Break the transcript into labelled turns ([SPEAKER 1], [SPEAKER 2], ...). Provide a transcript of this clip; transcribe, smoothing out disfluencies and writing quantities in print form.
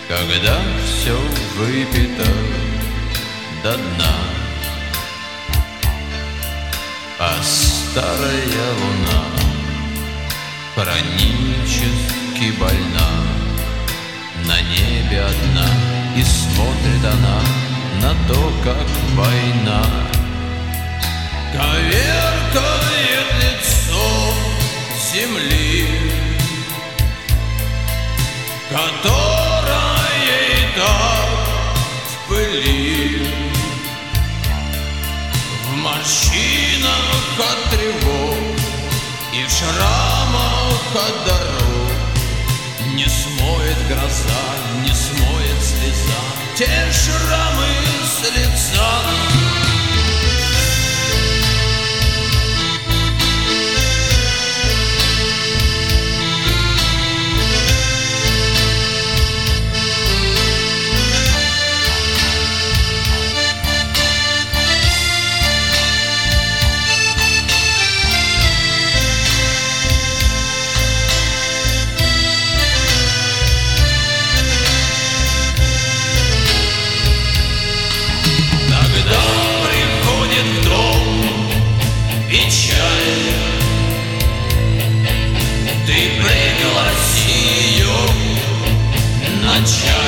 [SPEAKER 1] Когда все выпито до дна, а старая луна хронически больна, на небе одна, и смотрит она на то, как война коверкает лицо земли, которая и так в пыли, в морщинах от тревог и в шрамах от дорог. Не смоет гроза, не смоет слеза те шрамы с лица. Печаль, ты пригласи ее начать.